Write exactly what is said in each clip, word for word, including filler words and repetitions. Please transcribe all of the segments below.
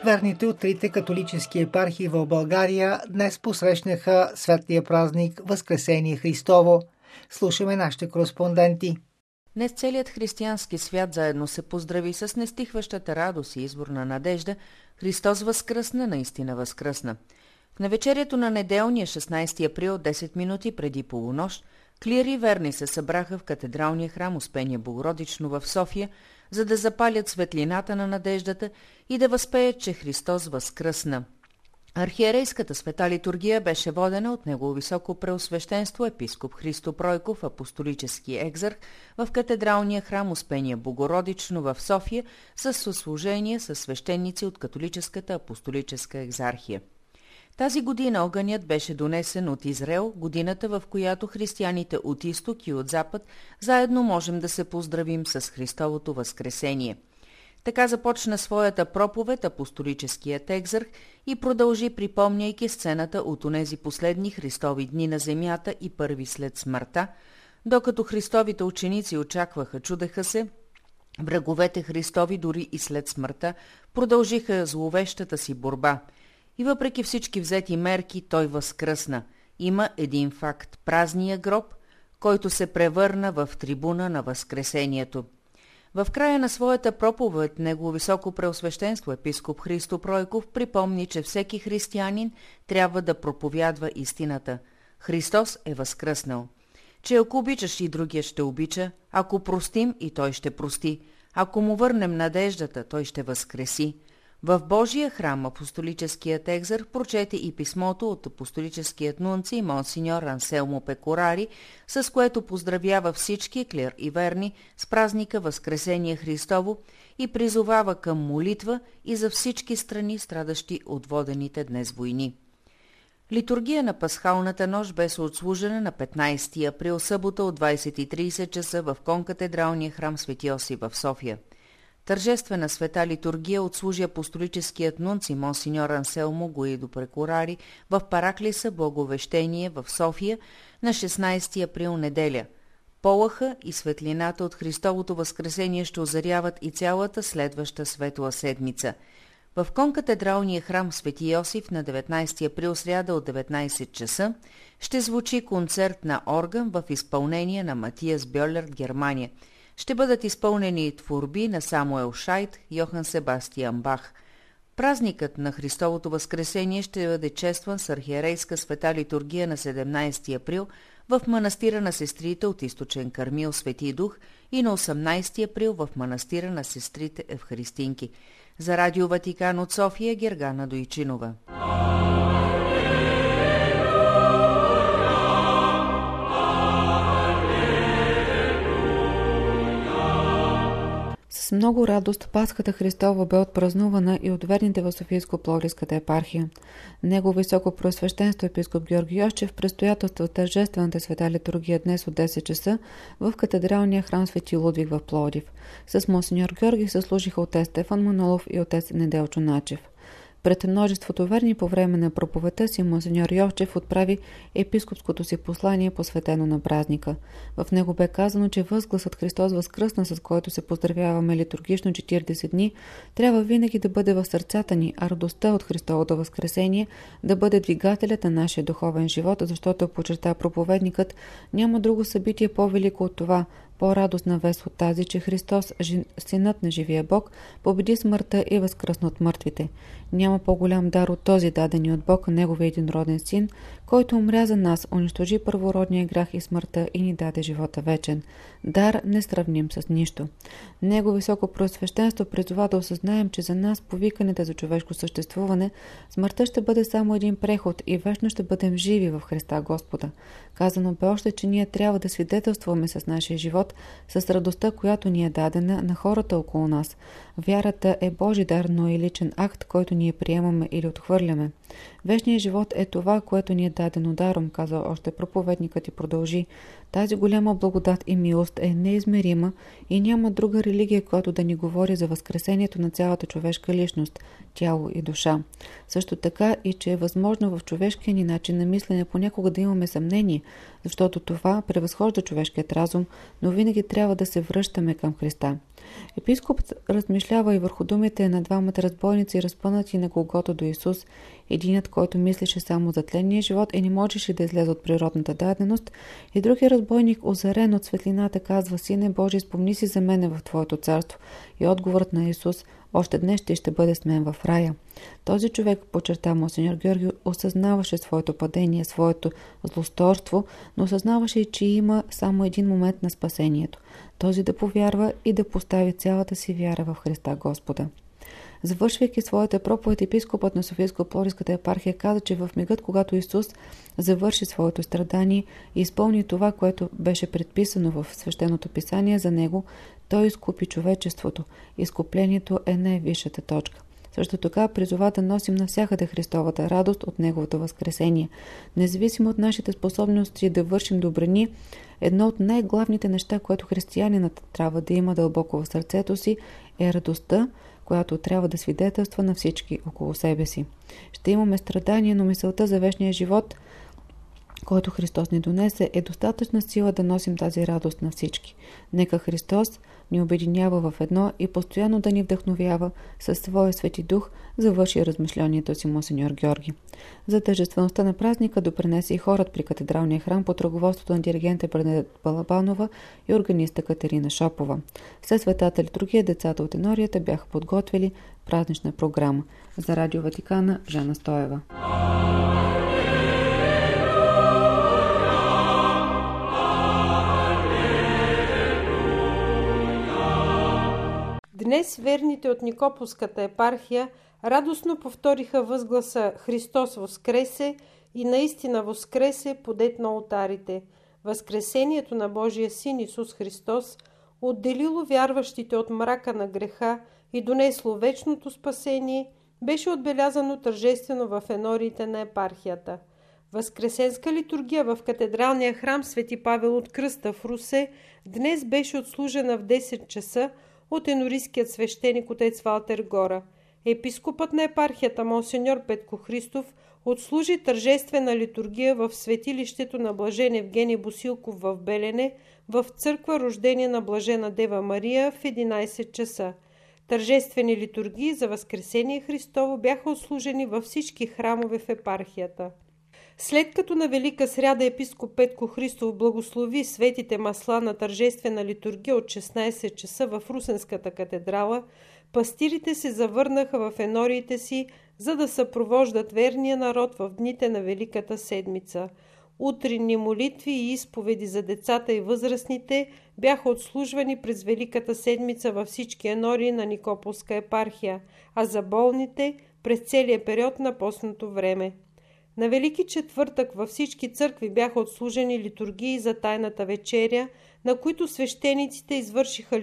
Верните от трите католически епархии в България днес посрещнаха светлия празник Възкресение Христово. Слушаме нашите кореспонденти. Днес целият християнски свят заедно се поздрави с нестихващата радост и изборна надежда. Христос възкръсна, наистина възкръсна. В навечерието на неделния шестнайсети април, десет минути преди полунощ, клири верни се събраха в катедралния храм Успение Богородично в София, за да запалят светлината на надеждата и да възпеят, че Христос възкръсна. Архиерейската света литургия беше водена от Негово високо преосвещенство епископ Христо Пройков, апостолически екзарх, в катедралния храм Успение Богородично в София с съслужение с свещеници от католическата апостолическа екзархия. Тази година огънят беше донесен от Израел, годината, в която християните от изток и от запад заедно можем да се поздравим с Христовото възкресение. Така започна своята проповед апостолическият екзарх и продължи, припомняйки сцената от онези последни Христови дни на земята и първи след смъртта, докато Христовите ученици очакваха, чудеха се, враговете Христови дори и след смъртта продължиха зловещата си борба. И въпреки всички взети мерки, той възкръсна. Има един факт – празния гроб, който се превърна в трибуна на възкресението. В края на своята проповед Негово високо преосвещенство епископ Христо Пройков припомни, че всеки християнин трябва да проповядва истината. Христос е възкръснал. Че ако обичаш и другия ще обича, ако простим и той ще прости, ако му върнем надеждата, той ще възкреси. В Божия храм апостолическият екзарх прочете и писмото от апостолическият нунций монсеньор Анселмо Пекорари, с което поздравява всички клир и верни с празника Възкресение Христово и призовава към молитва и за всички страни, страдащи от водените днес войни. Литургия на пасхалната нощ беше отслужена на петнайсети април, събота от двайсет и трийсет часа в конкатедралния храм Свети Йосиф в София. Тържествена света литургия отслужи апостолическият нунций монсеньор Анселмо Гуидо Пекорари в Параклиса Благовещение в София на шестнайсети април, неделя. Полъха и светлината от Христовото възкресение ще озаряват и цялата следваща светла седмица. В конкатедралния храм Свети Йосиф на деветнайсети април, сряда от деветнайсет часа ще звучи концерт на орган в изпълнение на Матиас Бьолерт, Германия. Ще бъдат изпълнени творби на Самуел Шайт, Йохан Себастиан Бах. Празникът на Христовото възкресение ще бъде честван с архиерейска света литургия на седемнайсети април в манастира на сестрите от Източен Кармил Свети Дух и на осемнайсети април в манастира на сестрите Евхаристинки. За Радио Ватикан от София, Гергана Дойчинова. С много радост Пасхата Христова бе отпразнувана и от верните в Софийско-Пловдивската епархия. Негово високо преосвещенство епископ Георги Йовчев предстоятелства тържествената света литургия днес от десет часа в катедралния храм Свети Лудвиг в Пловдив. С монсеньор Георги се служиха отец Стефан Манолов и отец Неделчо Начев. Пред множеството верни по време на проповедта си монсеньор Йовчев отправи епископското си послание, посветено на празника. В него бе казано, че възгласът Христос възкръсна, с който се поздравяваме литургично четирийсет дни, трябва винаги да бъде в сърцата ни, а радостта от Христовото възкресение да бъде двигателят на нашия духовен живот, защото, подчерта проповедникът, няма друго събитие по-велико от това, по-радостна вест от тази, че Христос, синът на живия Бог, победи смъртта и възкръсна от мъртвите. Няма по-голям дар от този, дадени от Бог, Неговия единроден син, който умря за нас, унищожи първородния грях и смъртта и ни даде живота вечен. Дар несравним с нищо. Негово високо преосвещенство призова да осъзнаем, че за нас, повиканите за човешко съществуване, смъртта ще бъде само един преход и вечно ще бъдем живи в Христа Господа. Казано бе още, че ние трябва да свидетелстваме с нашия живот, с радостта, която ни е дадена на хората около нас. Вярата е Божи дар, но и личен акт, който ние приемаме или отхвърляме. Вечният живот е това, което ни е дадено даром, каза още проповедникът и продължи. Тази голяма благодат и милост е неизмерима и няма друга религия, която да ни говори за възкресението на цялата човешка личност, тяло и душа. Също така и, че е възможно в човешкия ни начин на мислене понякога да имаме съмнение, защото това превъзхожда човешкият разум, но винаги трябва да се връщаме към Христа. Епископът размишлява и върху думите на двамата разбойници, разпънати на Голгота до Исус. Единят, който мислеше само за тленния живот и не можеше да излезе от природната даденост, и другия разбойник, озарен от светлината, казва: Сине Божий, спомни си за мене в Твоето царство. И отговорът на Исус: още днес ти ще бъде с мен в рая. Този човек, подчерта монсеньор Георги, осъзнаваше своето падение, своето злосторство, но осъзнаваше и, че има само един момент на спасението. Този да повярва и да постави цялата си вяра в Христа Господа. Завършвайки своята проповед, епископът на Софийско-Пловдивската епархия каза, че в мигът, когато Исус завърши своето страдание и изпълни това, което беше предписано в Свещеното писание за него, той изкупи човечеството. Изкуплението е най-висшата точка. Също така призова да носим навсякъде Христовата радост от Неговото възкресение. Независимо от нашите способности да вършим добрини, едно от най-главните неща, което християнинът трябва да има дълбоко в сърцето си, е радостта, която трябва да свидетелства на всички около себе си. Ще имаме страдания, но мисълта за вечния живот, който Христос ни донесе, е достатъчна сила да носим тази радост на всички. Нека Христос ни обединява в едно и постоянно да ни вдъхновява със своя Свети Дух, завърши размишлението си монсеньор Георги. За тържествеността на празника допринесе и хорът при катедралния храм под ръководството на диригента Бернадет Балабанова и органиста Катерина Шопова. След светата литургия децата от енорията бяха подготвили празнична програма. За Радио Ватикана Жана Стоева. Днес верните от Никополската епархия радостно повториха възгласа «Христос воскресе» и «Наистина воскресе» подет на олтарите. Възкресението на Божия Син Исус Христос отделило вярващите от мрака на греха и донесло вечното спасение, беше отбелязано тържествено в енориите на епархията. Възкресенска литургия в катедралния храм Свети Павел от Кръста в Русе днес беше отслужена в десет часа от енорийският свещеник отец Валтер Гора. Епископът на епархията монсеньор Петко Христов отслужи тържествена литургия в светилището на блажен Евгений Босилков в Белене, в църква Рождение на блажена Дева Мария в единайсет часа. Тържествени литургии за Възкресение Христово бяха отслужени във всички храмове в епархията. След като на Велика сряда епископ Петко Христов благослови светите масла на тържествена литургия от шестнайсет часа в Русенската катедрала, пастирите се завърнаха в енориите си, за да съпровождат верния народ в дните на Великата седмица. Утринни молитви и изповеди за децата и възрастните бяха отслужвани през Великата седмица във всички енории на Никополска епархия, а за болните през целия период на постното време. На Велики четвъртък във всички църкви бяха отслужени литургии за Тайната вечеря, на които свещениците извършиха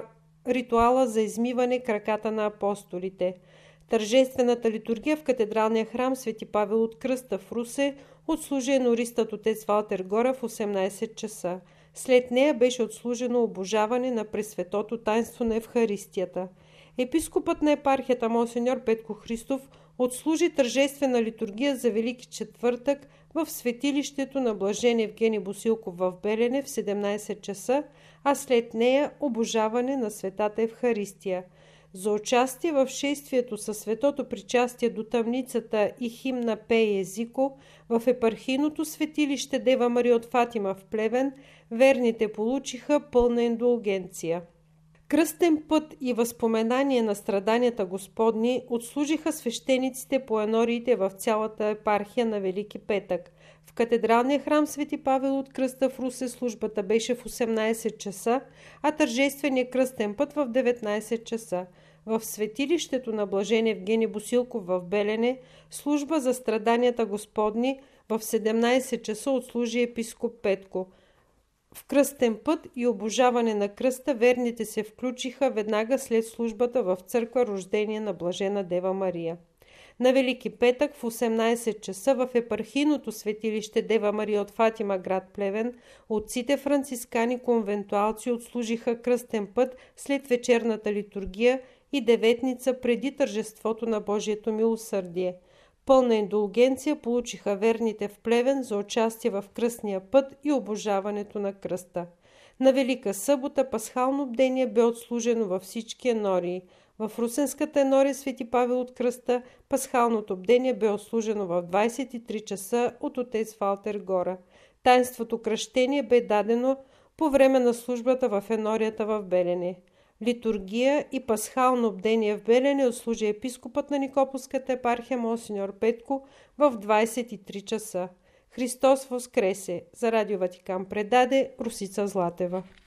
ритуала за измиване краката на апостолите. Тържествената литургия в катедралния храм Свети Павел от Кръста в Русе отслужи енористът отец Валтер Гора в осемнайсет часа. След нея беше отслужено обожаване на Пресветото таинство на Евхаристията. Епископът на епархията монсеньор Петко Христов отслужи тържествена литургия за Велики четвъртък в светилището на блажен Евгений Босилков в Белене в седемнайсет часа, а след нея обожаване на Светата Евхаристия. За участие в шествието със светото причастие до тъмницата и химна Пей Езико в епархийното светилище Дева Мария от Фатима в Плевен верните получиха пълна индулгенция. Кръстен път и възпоменание на страданията Господни отслужиха свещениците по енориите в цялата епархия на Велики петък. В катедралния храм Свети Павел от Кръста в Русе службата беше в осемнайсет часа, а тържественият кръстен път в деветнайсет часа. В светилището на блажен Евгений Босилков в Белене служба за страданията Господни в седемнайсет часа отслужи епископ Петко. В кръстен път и обожаване на кръста верните се включиха веднага след службата в църква Рождение на блажена Дева Мария. На Велики петък в осемнайсет часа в епархийното светилище Дева Мария от Фатима, град Плевен, отците францискани конвентуалци отслужиха кръстен път след вечерната литургия и деветница преди тържеството на Божието милосърдие. Пълна индулгенция получиха верните в Плевен за участие в кръстния път и обожаването на кръста. На Велика събота пасхално бдение бе отслужено във всички енории. В Русенската енория Свети Павел от Кръста пасхалното бдение бе отслужено в двайсет и три часа от отец Валтер Гора. Таинството кръщение бе дадено по време на службата в енорията в Белене. Литургия и пасхално бдение в Белене отслужи епископът на Никополската епархия Монсеньор Петко в двайсет и три часа. Христос воскресе! За Радио Ватикан предаде Русица Златева.